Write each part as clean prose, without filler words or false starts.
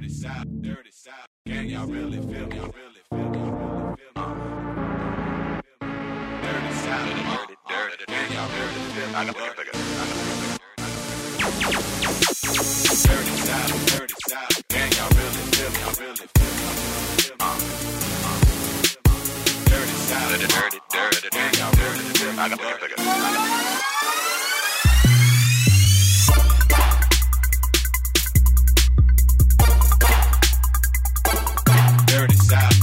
Can y'all really feel me? Dirty South. Can y'all really feel me? Dirty South. Can y'all really feel me? Dirty South. Can y'all really feel me? Dirty South.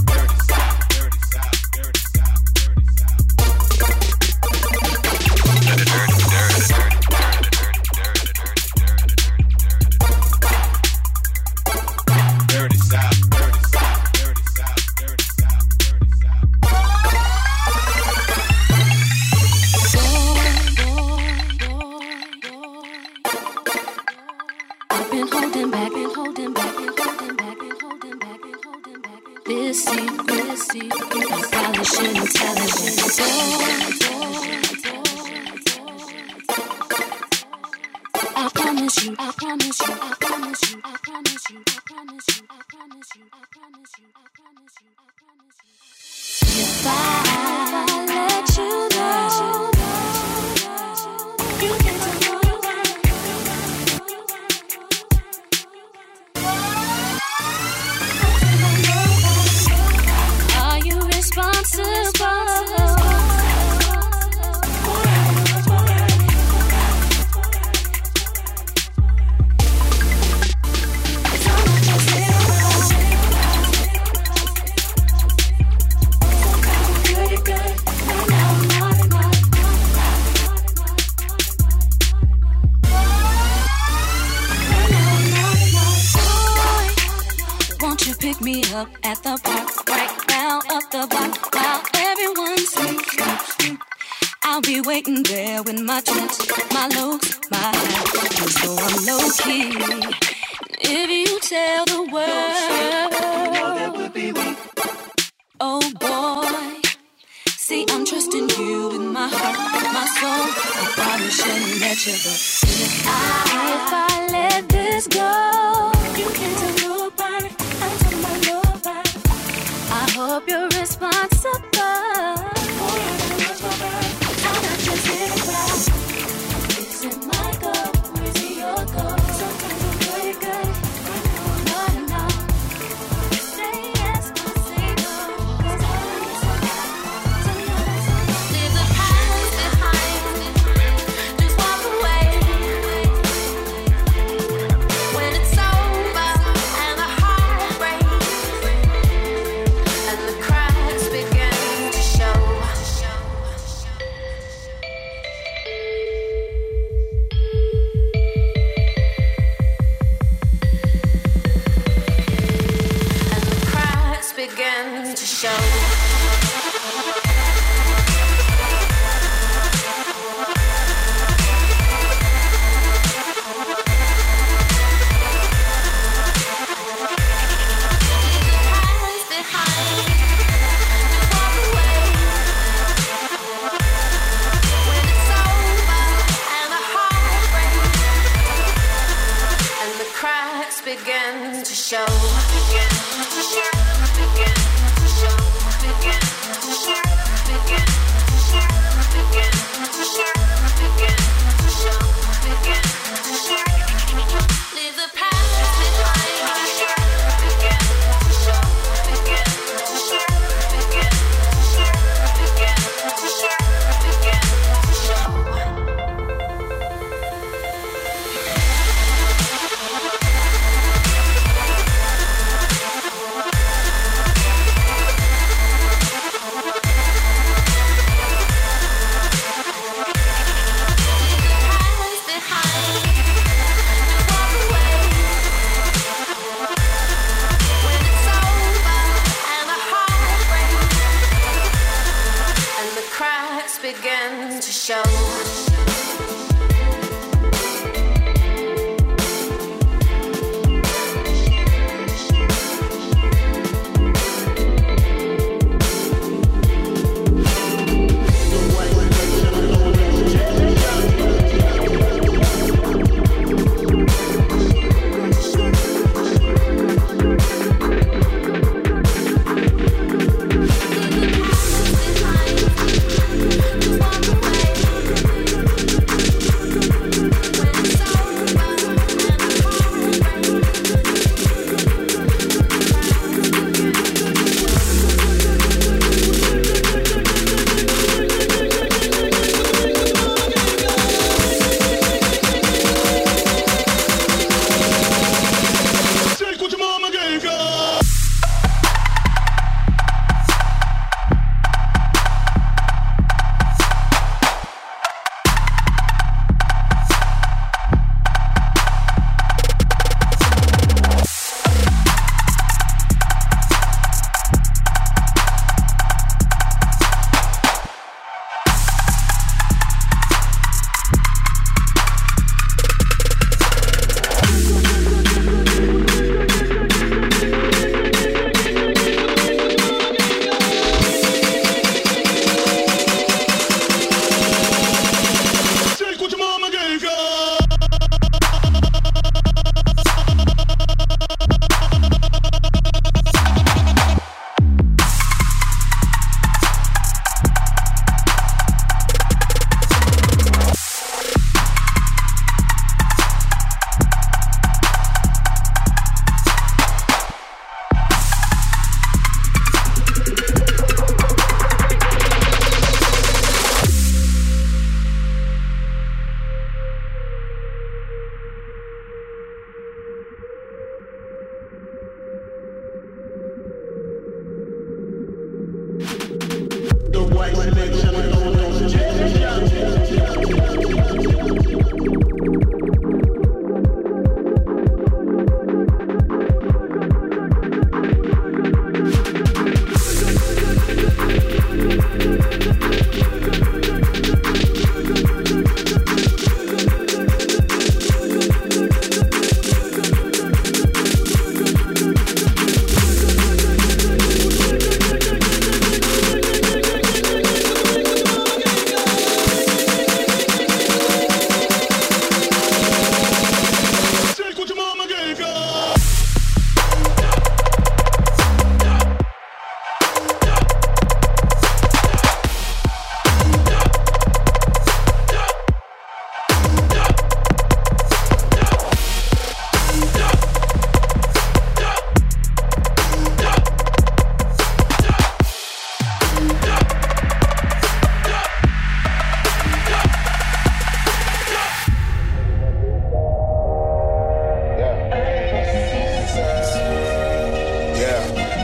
At the park, right now up the block, while everyone sleeps. I'll be waiting there with my jet, my looks, my hat, just so I'm low key. If you tell the world, oh boy, see I'm trusting you with my heart, my soul. I probably shouldn't let you go. If I let this go, you can't tell nobody. I'm talking about nobody. I hope you're responsible. I'm not just here to cry. Is it my goal or is it your goal? Sometimes I'm pretty good. Not enough. Say yes or say no. 'Cause I need somebody. Leave the past behind. Just walk away. When it's over and the heart breaks and the cracks begin to show. And the cracks begin to show. Begin to show. Begin to show. Begin to show. Begin to show. Begin to show. Begin to show. Begin to show. Begin to show. Leave the past behind. Begin to show. Begin to show. Begin to show. Begin to show. Begin to show. Begin to show.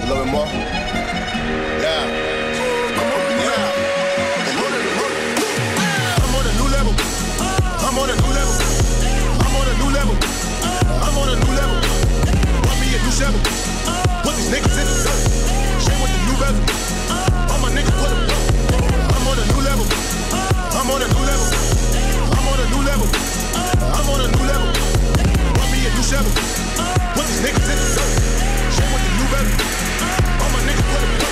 little bit more. Yeah. I'm on a new level. I'm on a new level. I'm on a new level. I'm on a new level. Want me a new shovel. Put these niggas in the dirt. Shame with the new bezel. All my niggas put them up. I'm on a new level. I'm on a new level. I'm on a new level. I'm on a new level. Want me a new shovel. Put these niggas in the dirt. Shame with the new bezel. All my niggas put them up.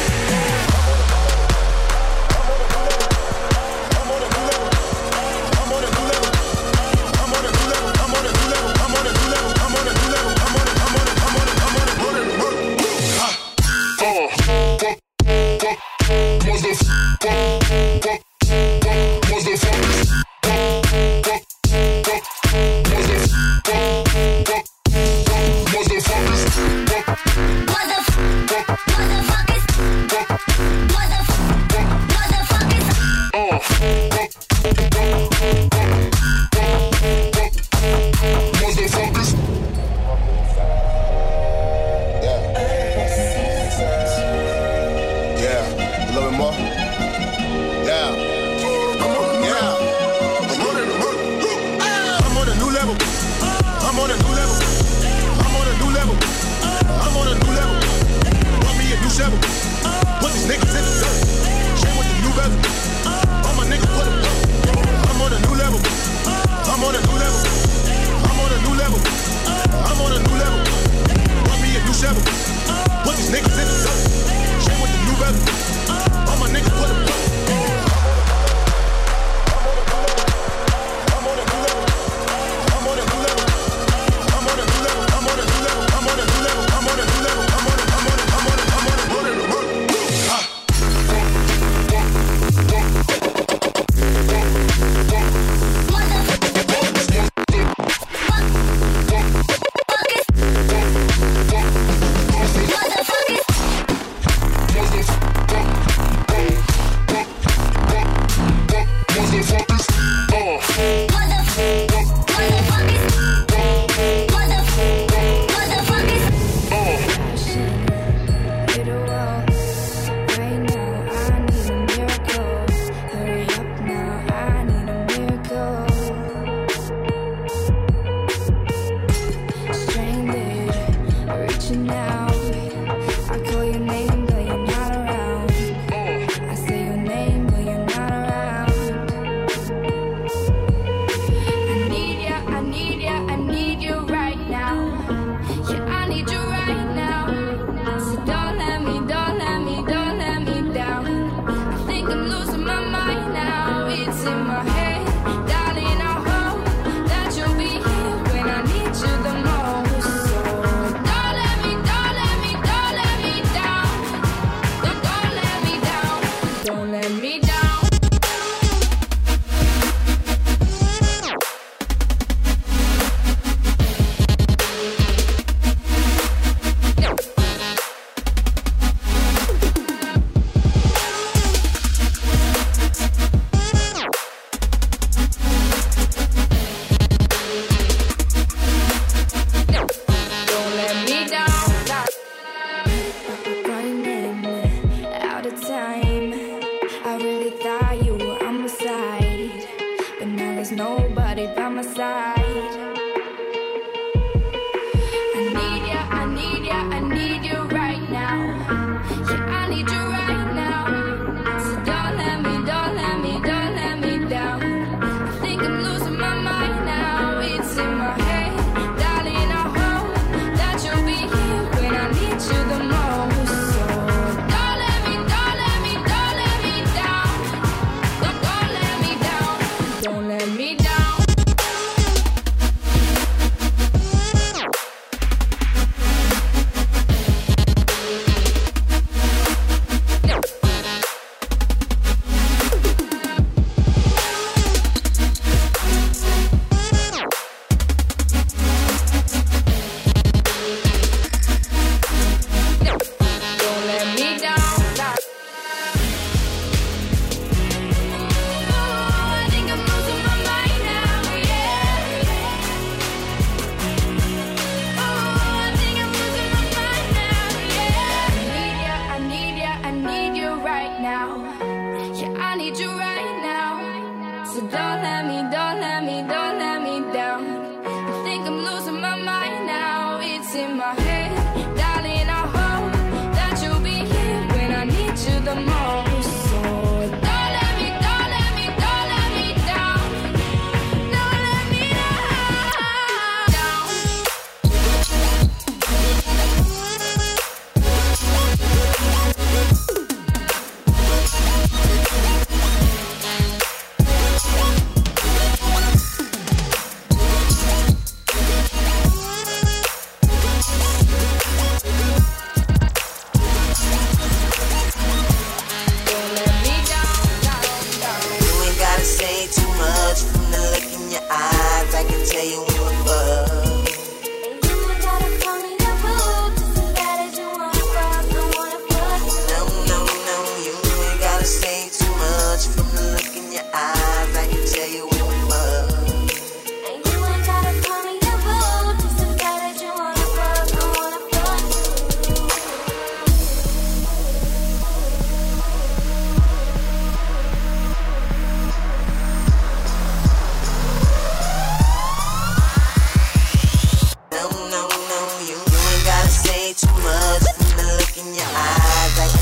Don't let me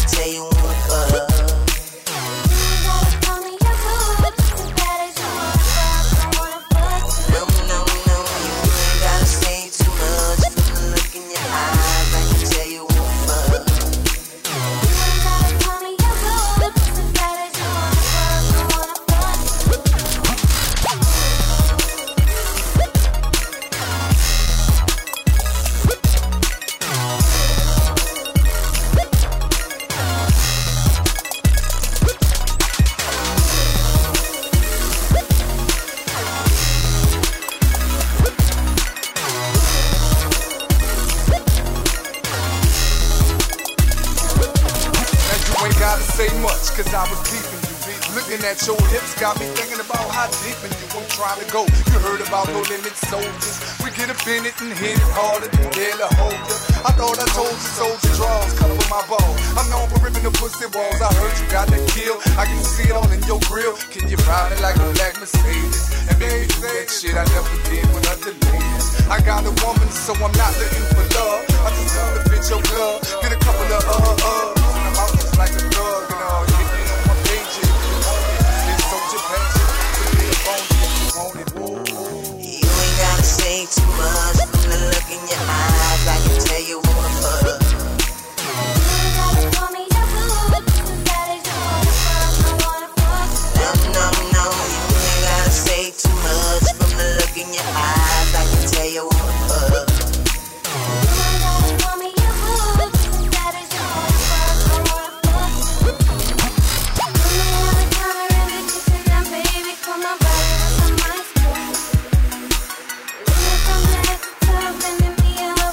can tell you wanna fuck. Cause I was keeping you. Looking at your hips got me thinking about how deep in you I'm trying to go. You heard about No Limit Soldiers. We get up in it and hit it harder than Dale Holder. I thought I told you soldier draws cover my balls. I'm known for ripping the pussy walls. I heard you got the kill. I can see it all in your grill. Can you ride it like a black Mercedes? And make me do that shit I never did with other ladies. I got a woman, so I'm not looking for love. I just wanna fit your glove. Get a couple of I'm out just like a drug and all. You hit me on my page if you want it. It's soldier passion. So get up on it if you want it. You ain't gotta say too much. From the look in your eyes, I can tell you wanna fuck. No, you ain't gotta say too much. From the look in your eyes, I can tell you wanna fuck. From the head to toe, bending me over.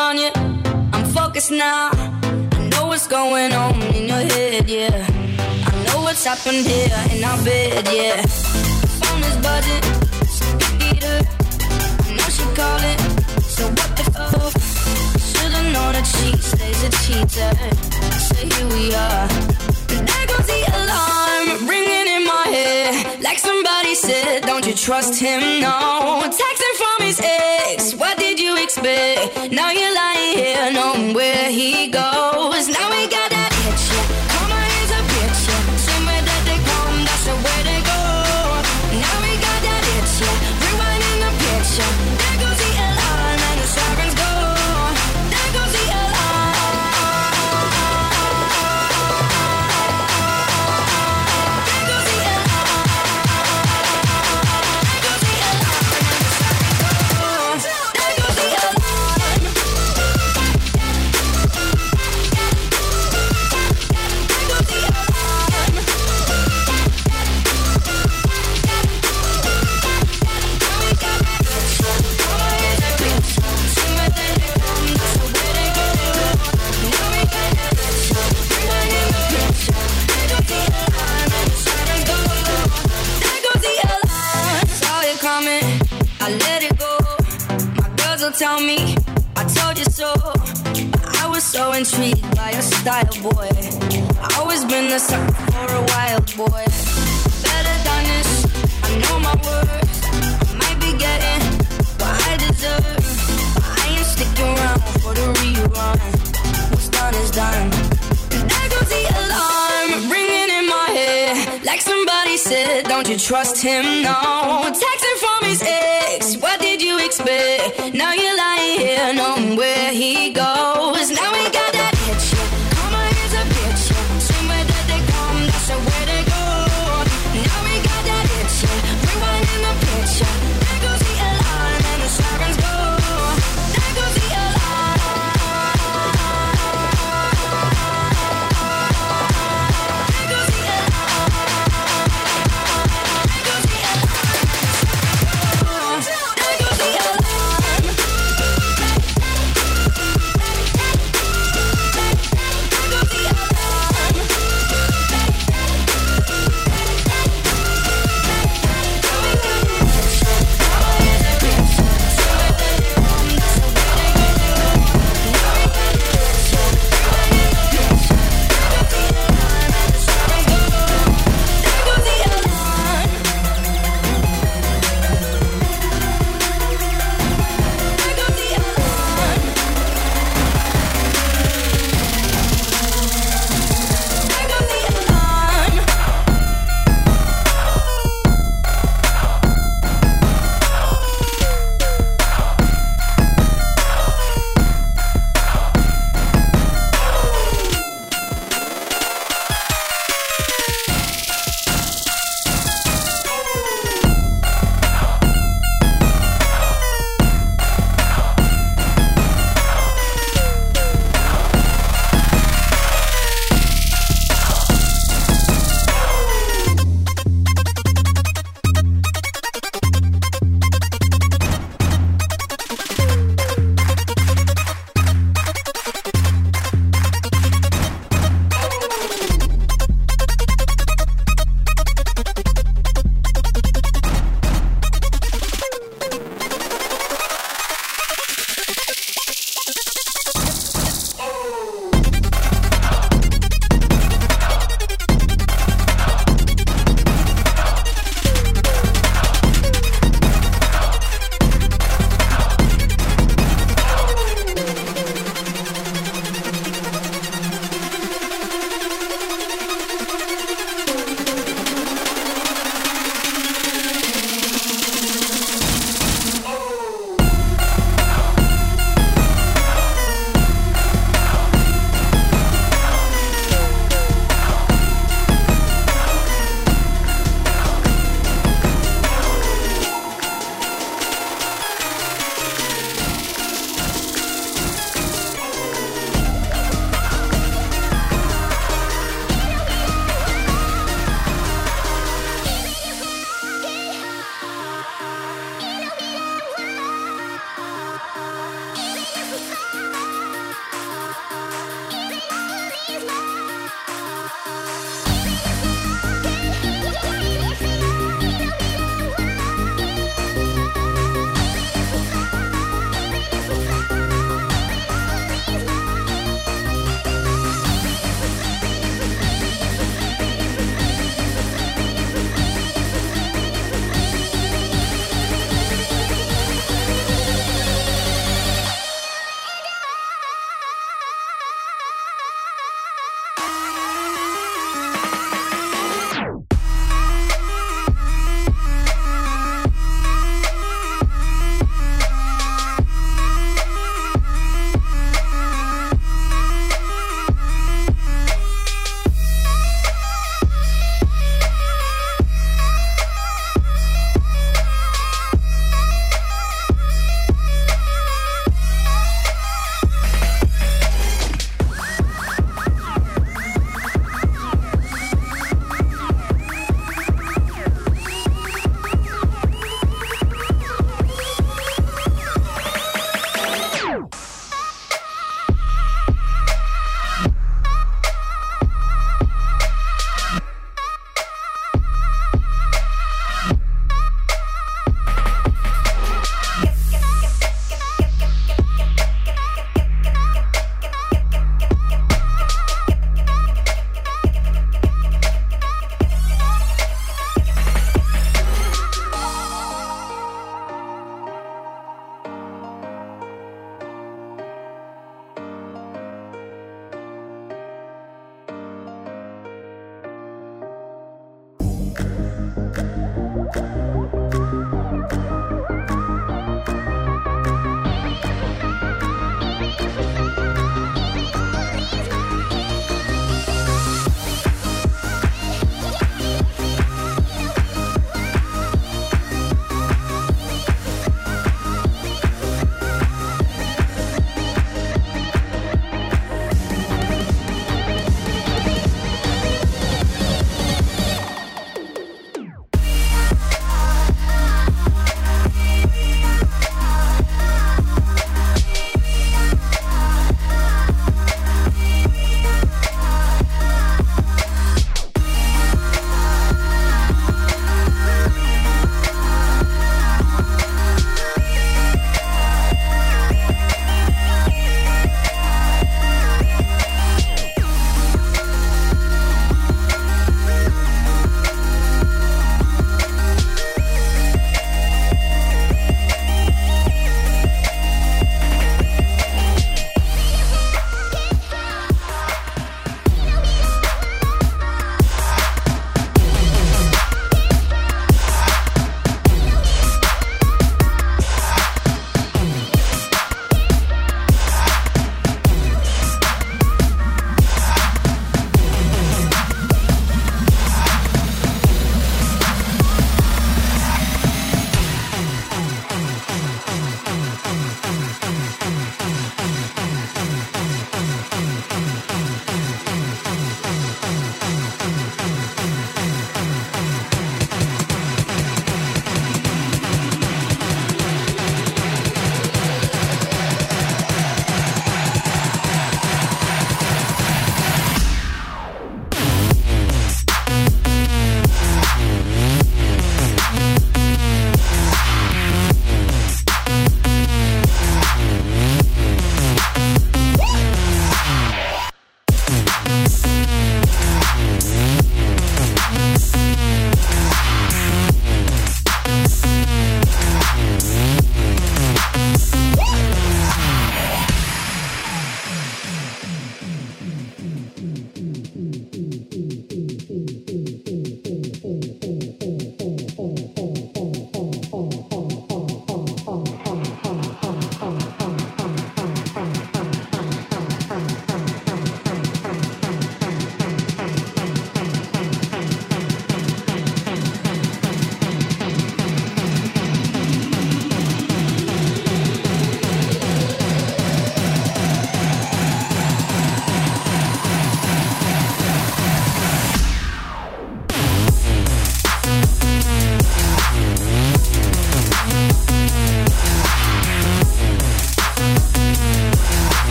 on you. I'm focused now. I know what's going on in your head, yeah. I know what's happened here in our bed, yeah. The phone is buzzing, so beat her. I know she calling, so what the fuck? Should've known that she stays a cheater. So here we are. And there goes the alarm, ringing in my head. Like somebody said, don't you trust him? No. Texting from his ex, what did you expect? Now you're lying here, knowing where he goes. Now we got that itch, yeah. Come on, here's a bitch, yeah. Somewhere that they come, that's the way they go. Now we got that itch, yeah. Rewinding the picture. There goes the alarm and the sirens go. There goes the alarm. There goes the alarm. There goes the alarm and the sirens go. There goes the alarm. There goes the alarm. Now we got that bitch, yeah. Come on, here's a bitch. Somewhere that they come, that's the way they go. Now we got that bitch, yeah. Rewinding the picture. There goes the alarm and the sirens go. There goes the alarm. Saw it coming, I let it go. My girls will tell me, I told you so. I was so intrigued by your style, boy. I always been the sucker for a wild boy. Better than this, I know my worth. I might be getting what I deserve, but I ain't sticking around for the rerun. What's done is done. And there goes the alarm, ringing in my head. Like somebody said, don't you trust him? No. Texting from his ex, what did you expect? Now you're lying here, knowing where he goes. Now we got that itch, yeah. Come on, here's a bitch, yeah. Somewhere that they come, that's the way they go. Now we got that itch, yeah. Rewinding the picture. There goes the alarm and the sirens go. There goes the alarm. There goes the alarm. There goes the alarm. There goes the alarm.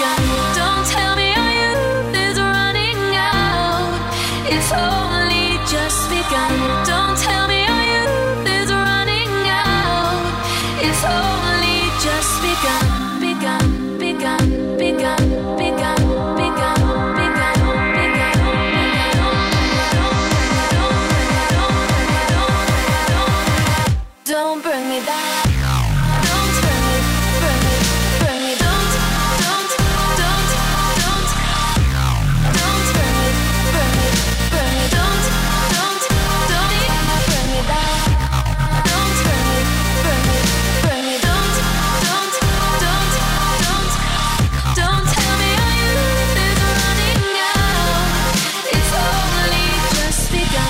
begun. Don't tell me our youth is running out. It's only just begun. Don't tell me our youth is running out. It's only just begun. Begun, begun, begun, begun, begun, begun, begun. Don't bring me back. Don't bring me, bring me, bring me. Don't bring me, bring me, bring me. Don't bring me back. Don't bring me, bring me, bring me. Don't tell me our youth is running out. It's only just begun.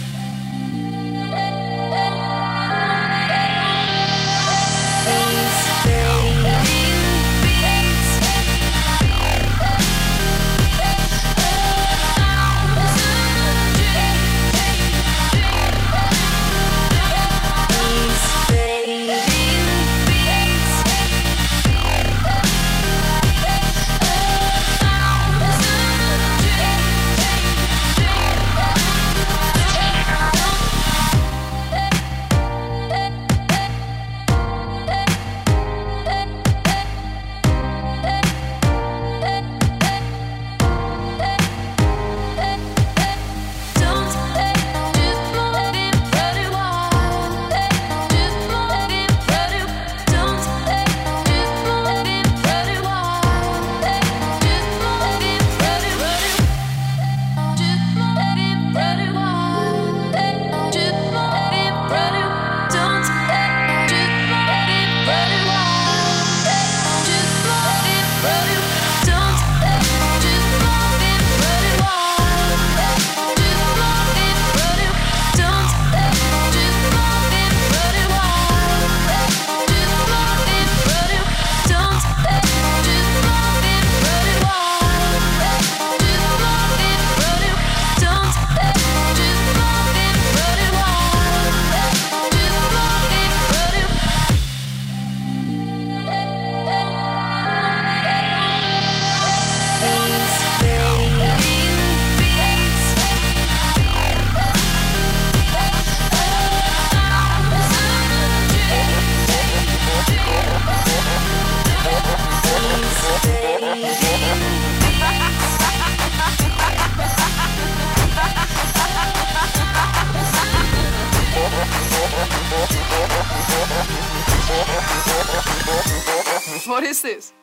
What is this?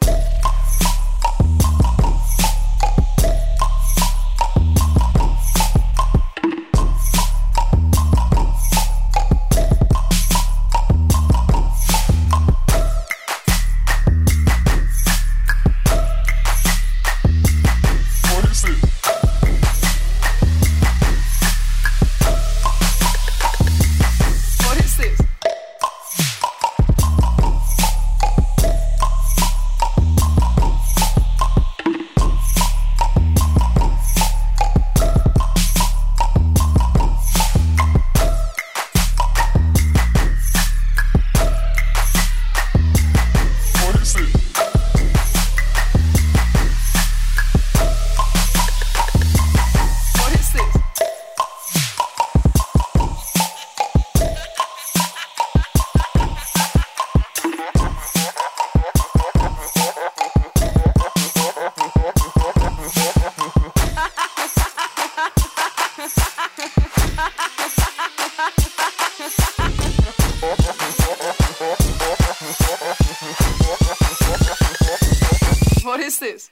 What is this?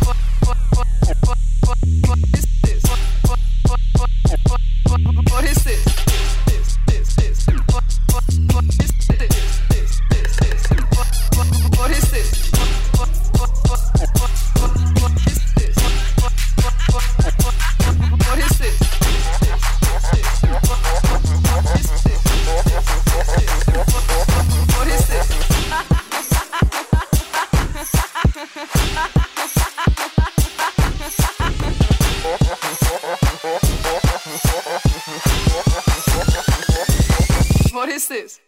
What is this? What is this? What is this?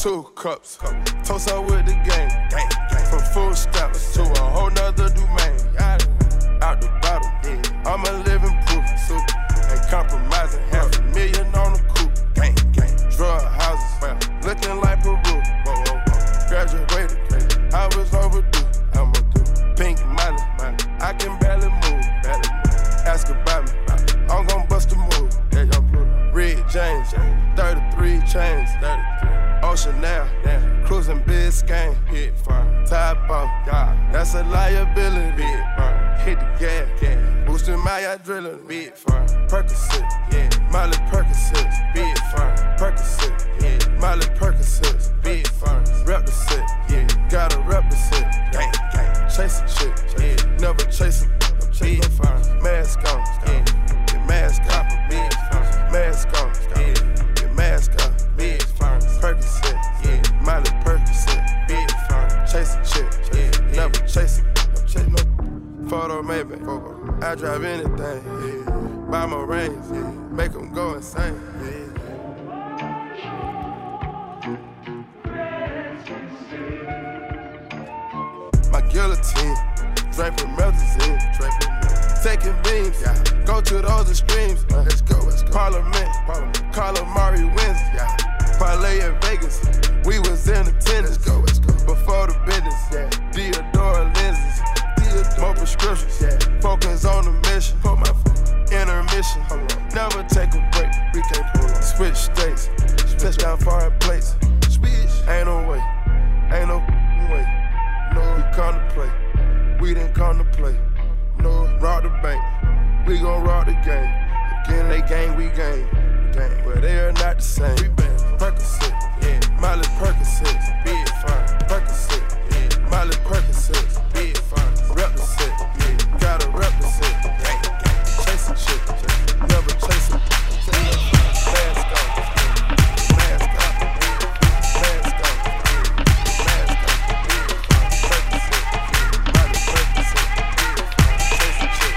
2 cups. Toast up with the gang. From food stamps to a whole nother domain. Out the bottom, I'm a living proof. Ain't compromising, $500,000 on the coupe. Drug houses, looking like Peru. Graduated, I was overdue. Pink money, I can barely move. Ask about me, I'm gon' bust a move. Red James, 33 chains. Ocean now, cruising Biscayne. Hit fire, top off, that's a liability. Hit the gas, boosting my adrenaline. Big fire, Percocet, Molly Percocet. Big fire, Percocet, Molly Percocet. Big fire, rep the set, gotta rep the set. Chasing shit, never chasing. Big fire, mask on, get mask on. Big fire, mask on, get mask on. Big fire, Percocet, Molly Percocet. Big fire, chasing shit, never chasing. No photo maybe, I drive anything. Buy my rings, make them go insane. My guillotine, draping melazine, taking beams, go to those extremes. Let's go. Parliament, Calamari wins, parlay in Vegas. We was in attendance, before the business, Diodora lenses, more prescriptions, focus on the mission, intermission, never take a break, we can't pull on. Switch states, touchdown foreign plates, ain't no way, no, we come to play, we didn't come to play, no, rob the bank, we gon' rob the game, again they gang, we gang, but they are not the same. Percocet, Molly Percocet, big fine, Percocet, Molly Percocet, big fine, rep the set, gotta rep the set, chasing shit, never chasing. Mask on, mask on, mask on, mask on, Percocet, Molly Percocet, chasing shit,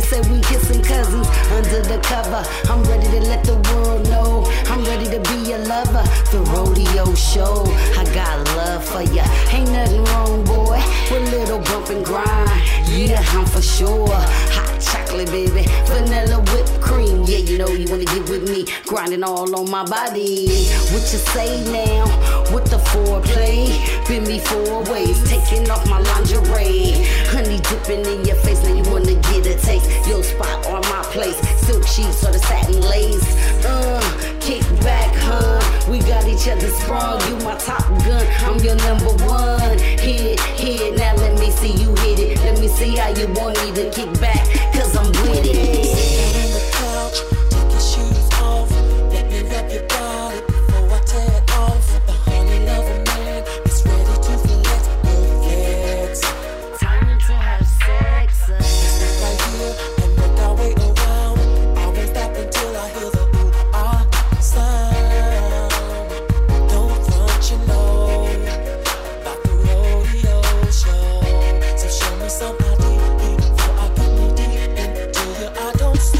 say we kissing cousins under the cover. I'm ready to let the world know I'm ready to be a lover. The rodeo show, I got love for ya. Ain't nothing wrong, boy, with little bump and grind. Yeah, I'm for sure. Hot chocolate, baby, vanilla whipped cream. Yeah, you know you wanna get with me, grinding all on my body. What you say now? With the foreplay, bend me 4 ways, taking off my lingerie. Honey dipping in your face, now you wanna get a taste. Your spot or my place, silk sheets or the satin lace. Kick back, huh? We got each other sprung. You my top gun, I'm your number one. Hit it, now let me see you hit it. Let me see how you want me to kick back, cause I'm with it. Sit on the couch, take your shoes off. Let me rub your body before I tear it off. The honey lover man is ready to flex, flex. Time to have sex. Step right here and work our way around. I won't stop until I hear the ooh-ah sound. Don't front, you know, about the rodeo show. So show me some ID before I get me deep into you. I don't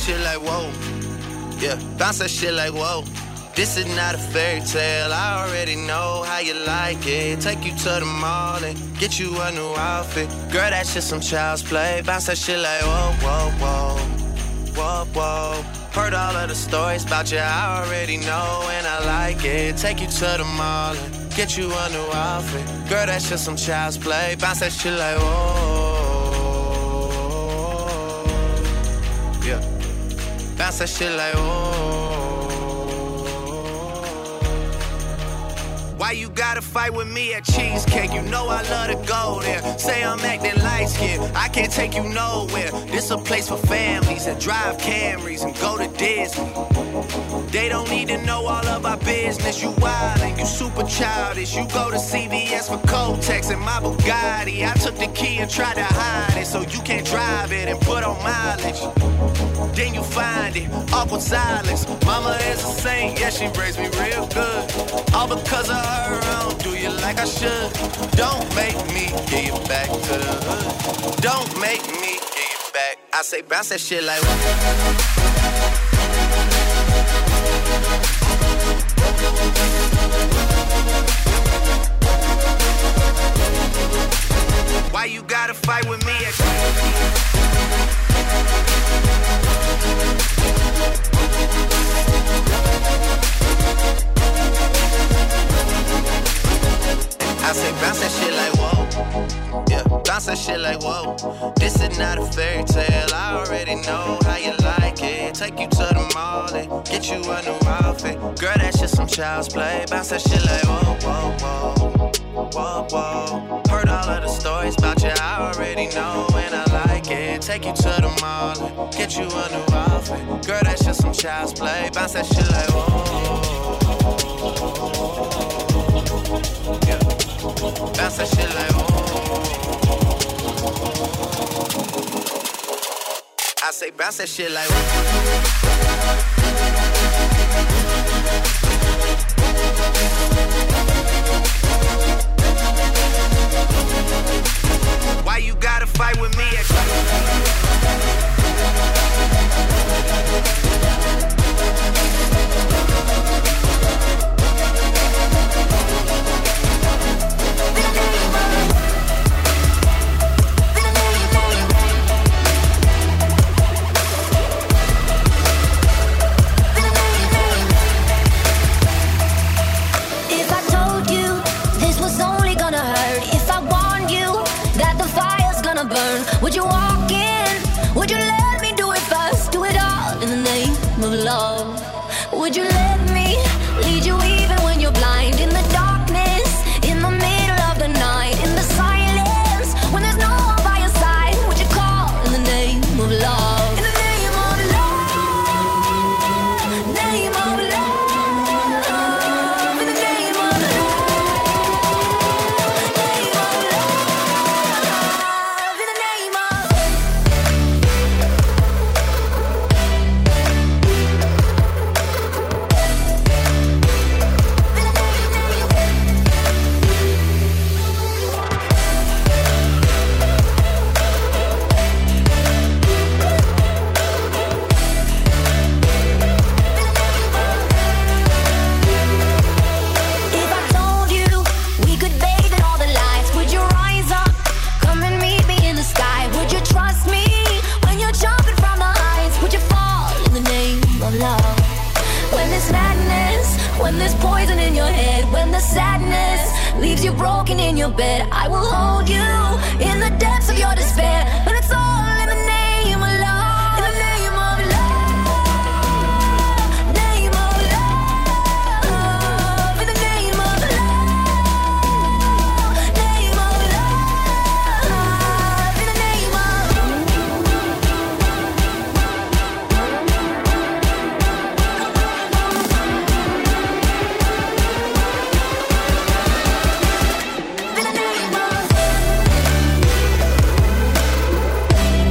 shit like whoa. Yeah, bounce that shit like whoa. This is not a fairy tale, I already know how you like it. Take you to the mall and get you a new outfit. Girl, that shit some child's play. Bounce that shit like whoa, whoa, whoa. Whoa, whoa. Heard all of the stories about you, I already know and I like it. Take you to the mall and get you a new outfit. Girl, that shit some child's play. Bounce that shit like whoa. Yeah. Bounce that shit like whoa. Why you gotta fight with me at Cheesecake? You know I love to go there. Say I'm acting light skinned, I can't take you nowhere. This a place for families that drive Camrys and go to Disney. They don't need to know all of our business. You wildin', you super childish. You go to CVS for Kotex and my Bugatti. I took the key and tried to hide it so you can't drive it and put on mileage. Then you find it, awkward silence. Mama is a saint, yeah, she raised me real good. All because of her, I don't do you like I should. Don't make me get you back to the hood. Don't make me get you back. I say bounce that shit like why you gotta fight with me? I say bounce that shit like whoa. Yeah, bounce that shit like whoa. This is not a fairy tale, I already know how you like it. Take you to the mall and get you a new outfit. Girl, that shit some child's play. Bounce that shit like whoa, whoa, whoa. Whoa, whoa. Heard all of the stories about you, I already know and I like it. Take you to the mall and get you a new outfit. Girl, that shit some child's play. Bounce that shit like whoa. Yeah. Bounce that shit like whoa. I say bounce that shit like whoa. Why you gotta fight with me? Would you walk in? Would you let me do it first? Do it all in the name of love. Would you let me lead you even when you're blind? In the darkness, in the middle of the night, in the silence, when there's no one by your side. Would you call in the name of love? In the name of love, name of love, in the name of love, name of love, in the name of if I told you we could bathe in all the lights, would you rise up, come and meet me in the sky? Would you trust me when you're jumping from the heights? Would you fall in the name of love? When there's madness, when there's poison in your head, when the sadness leaves you broken in your bed, I will hold you in the depths of your despair. But it's all in the name of love. In the name of love, name of love, in the name of love, name of love, in the name of in the name of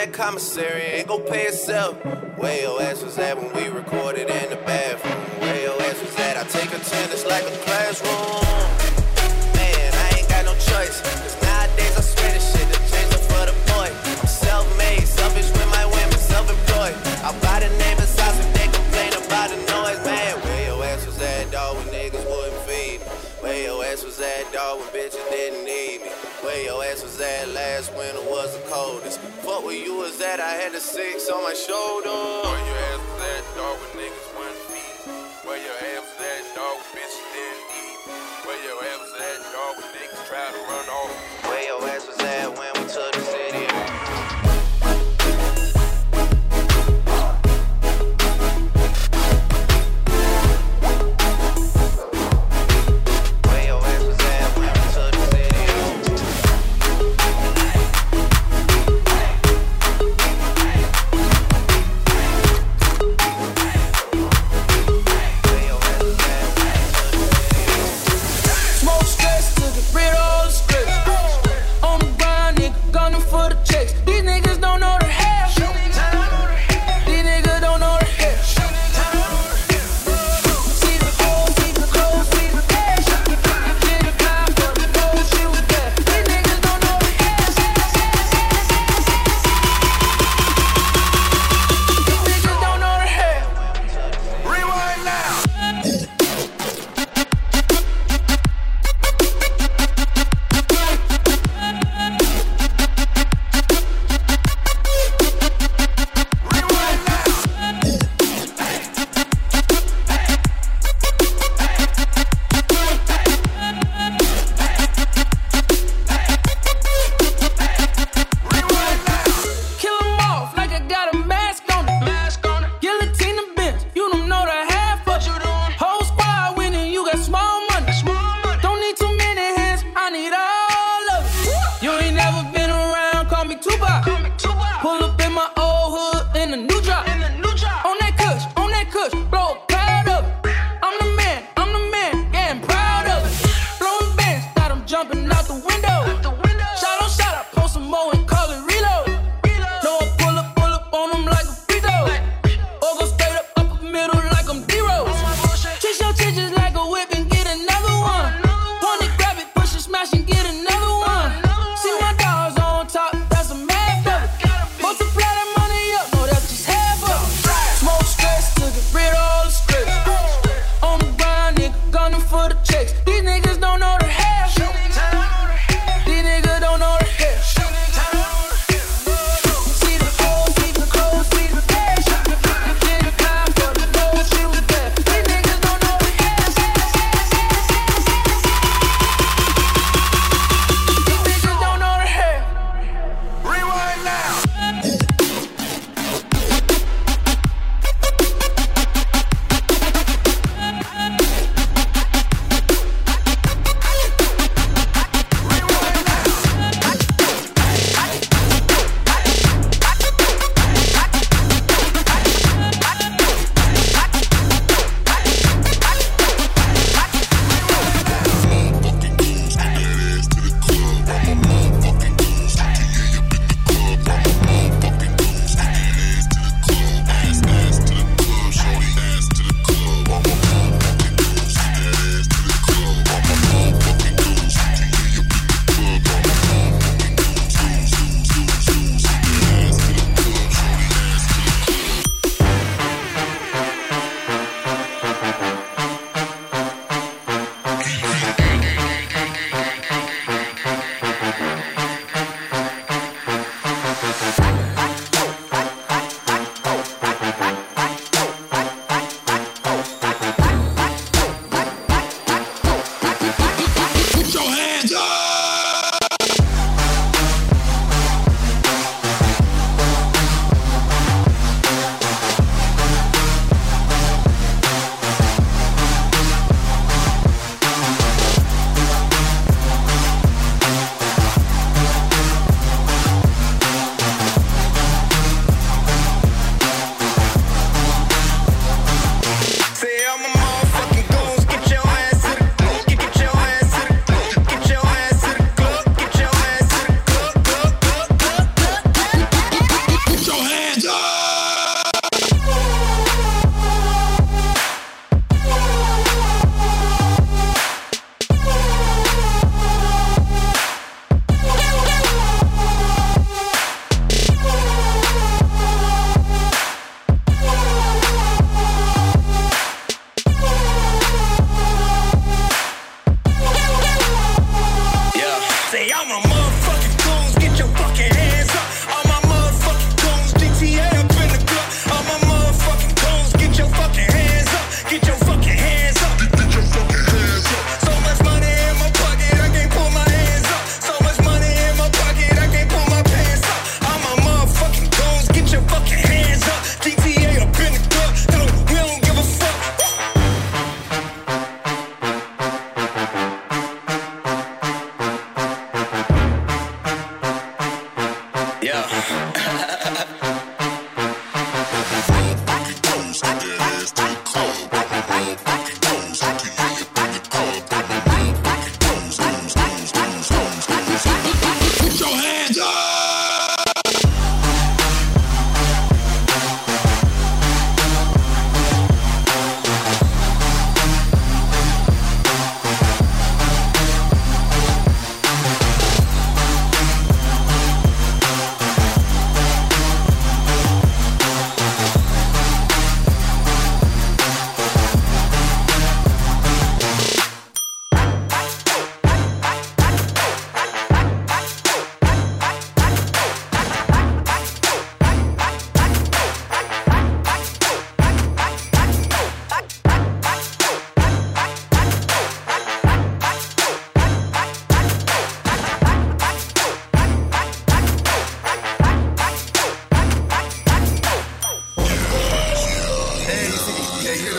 that commissary, ain't gon' pay itself. Where your ass was at when we recorded in the bathroom? Where your ass was at? I take attendance like a classroom. Man, I ain't got no choice, cause nowadays I swear this shit to change up for the boy. I'm self-made, selfish with my women, self-employed. I buy the neighbor's house if they complain about the noise, man. Where your ass was at, dog, when niggas wouldn't feed me? Where your ass was at, dog, when bitches didn't need me? Where your ass was at last winter was the coldest? Fuck where you was at, I had the 6 on my shoulder. Where your ass was at, dog, when niggas wouldn't feed me? Where your ass was at, dog, when bitches didn't eat me? Where your ass was at, dog, when niggas tried to run off? Where your ass was at when we took the city?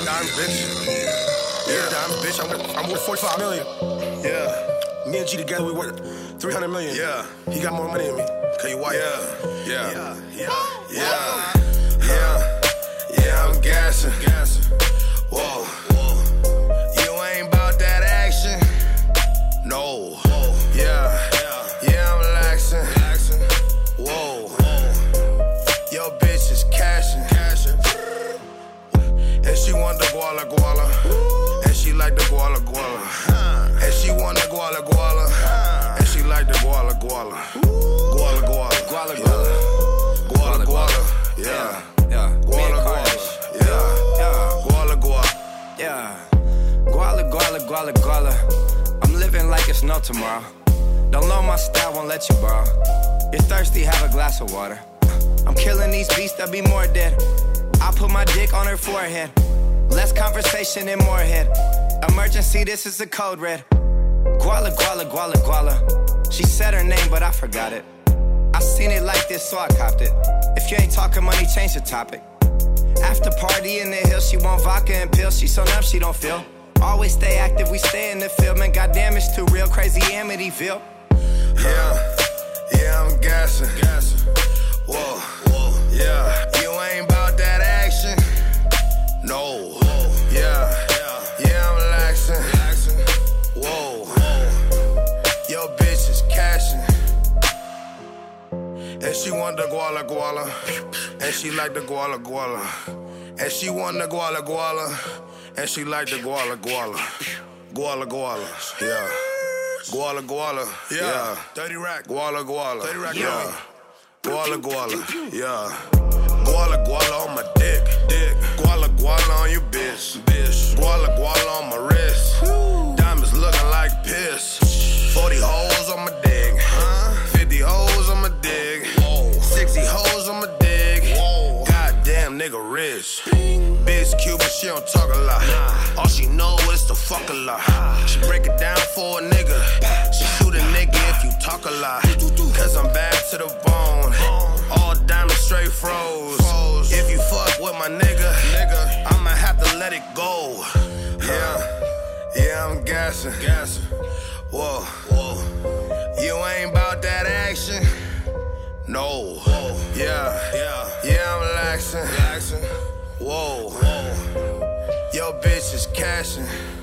dimes, bitch. Yeah, dimes, bitch. I'm worth 45 million. Yeah. Me and G together, we worth 300 million. Yeah. He got more money than me. Cause you white. Yeah. Yeah, I'm gassing. Whoa. You ain't about that action. No. Yeah, I'm laxing. Whoa. Your bitch is cashing. And she want the guala guala. And she like the guala guala. And she want the guala guala. And she like the guala guala. Guala guala. Guala guala. Guala guala. Yeah. Guala guala. Yeah. Guala guala. Yeah. Guala guala guala guala. I'm living like it's no tomorrow. Don't loan my style, won't let you borrow. You're thirsty, have a glass of water. I'm killing these beasts, there'll be more dead. I put my dick on her forehead. Less conversation and more head. Emergency, this is the code red. Guala, guala, guala, guala. She said her name, but I forgot it. I seen it like this, so I copped it. If you ain't talking money, change the topic. After party in the hill, she want vodka and pills. She so numb, she don't feel. Always stay active, we stay in the field. Man, goddamn, it's too real, crazy Amityville. Yeah, I'm gassing. Whoa. Yeah, you ain't about that action. No. Yeah, I'm laxing. Whoa. Your bitch is cashing. And she want the guala guala. And she like the guala guala. And she want the guala guala. And she like the guala guala. Guala guala. Yeah. Guala guala. Yeah. 30 rack. Guala guala. 30 rack. Yeah. Guala guala. Yeah. Guala guala on my dick. Guala guala on you, bitch. Guala guala on my wrist. Diamonds looking like piss. 40 holes on my dick. 50 holes on my dick. 60 holes on my dick. Goddamn nigga rich. Bitch cute, but she don't talk a lot. All she know is to fuck a lot. She break it down for a nigga. She shoot a nigga if you talk a lot. Cause I'm bad to the bone. All diamonds straight froze. If you fuck with my nigga, I'ma have to let it go. Yeah, I'm gassing. Whoa. You ain't about that action. No. Yeah, I'm laxing. Whoa. Your bitch is cashing.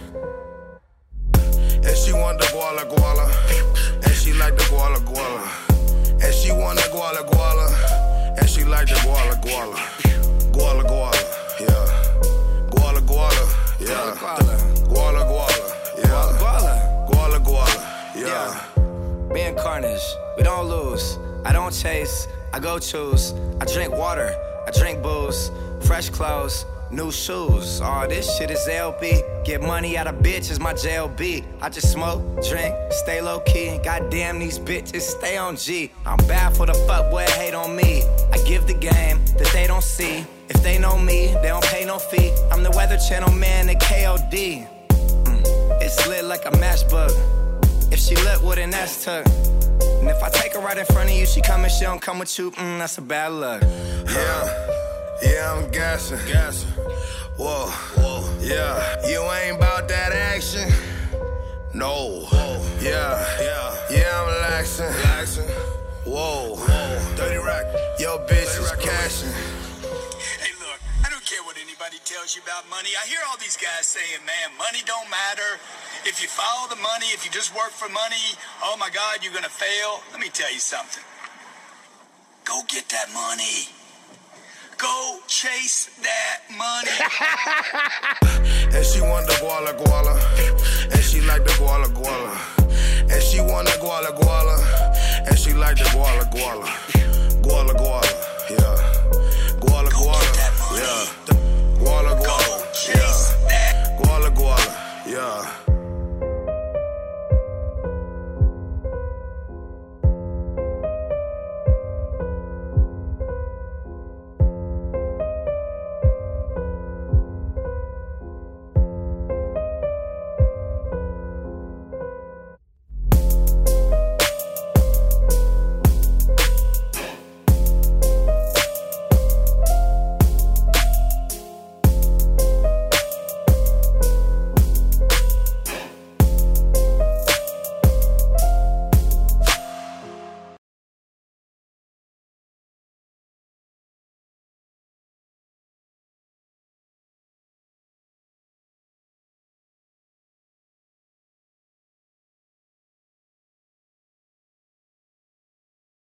And she want the guala guala. And she like the guala guala. And she want the guala guala. And she like the guala guala. Guala guala. Yeah. Guala guala. Yeah. Guala guala. Yeah. Guala guala. Yeah. Me and Carnage, we don't lose. I don't chase, I go choose. I drink water, I drink booze. Fresh clothes, new shoes. All this shit is LB. Get money out of bitches, my JLB. I just smoke, drink, stay low key. Goddamn, these bitches stay on G. I'm bad for the fuckboy, hate on me. I give the game that they don't see. If they know me, they don't pay no fee. I'm the Weather Channel man at KOD. It's lit like a matchbook. If she lit with an S tuck. And if I take her right in front of you, she come and she don't come with you, that's a bad luck. Yeah, I'm gassing. Whoa. Yeah, you ain't about that action. No. Yeah, I'm laxing. Whoa. 30 rack. Your bitch is cashing. Hey, look, I don't care what anybody tells you about money. I hear all these guys saying, man, money don't matter. If you follow the money, if you just work for money, oh my God, you're gonna fail. Let me tell you something. Go get that money. Go chase that money. And she want the guala guala. And she like the guala guala. And she want the guala guala. And she like the guala guala. Guala guala, yeah.